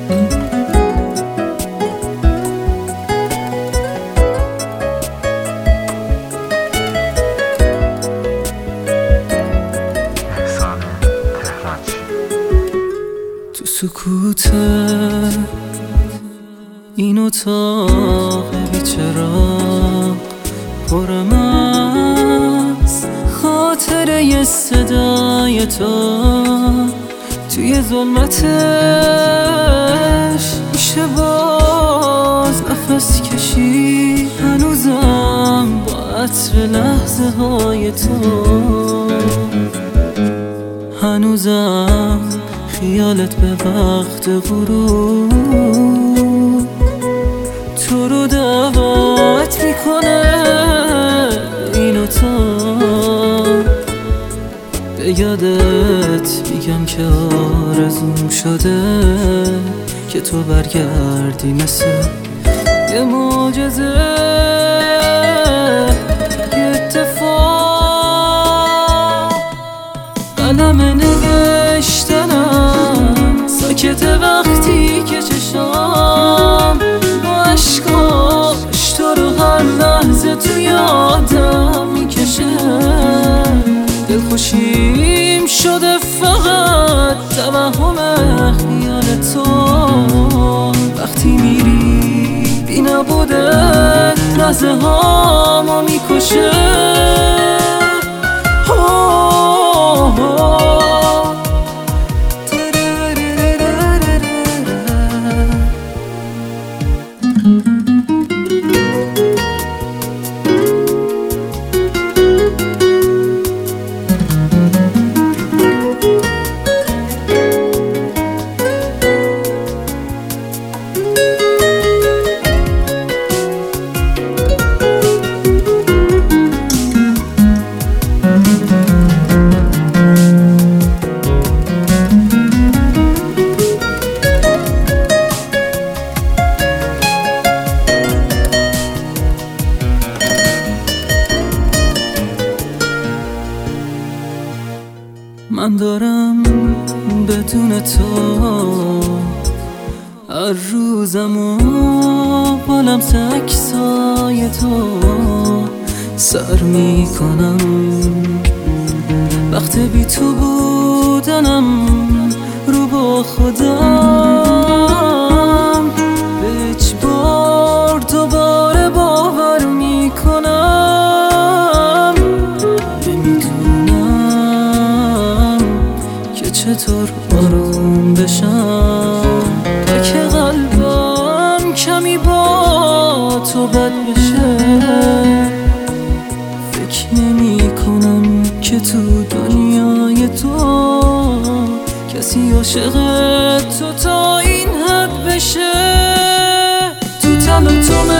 تو سکوت این اتاق بی‌چراغ پرم از خاطره صدای تو. توی ظلمتش میشه باز نفس کشی، هنوزم با عطر لحظه های تو، هنوزم خیالت به وقت غروب تو رو دعوت میکنه. این اتاق به یادت میگم که آرزوم شده که تو برگردی مثل یه معجزه، یه اتفاق. قلم نوشتنم ساکته وقتی که چشام با عشقاش تو رو هر لحظه تو یادم میکشه. دلخوشیم شده فقط توهم خیال تو، وقتی میری بی نبودت لحظه هامو میکشه. من دارم بدون تو هر روزمو با لمس عکسای تو سر میکنم. وقت بی تو بودنم رو با خودم به اجبار دوباره باور میکنم. چطور آروم بشم تا که قلبم کمی با تو بد بشه. فکر نمی کنم که تو دنیای تو کسی عاشق تو تا این حد بشه. تو تلاطم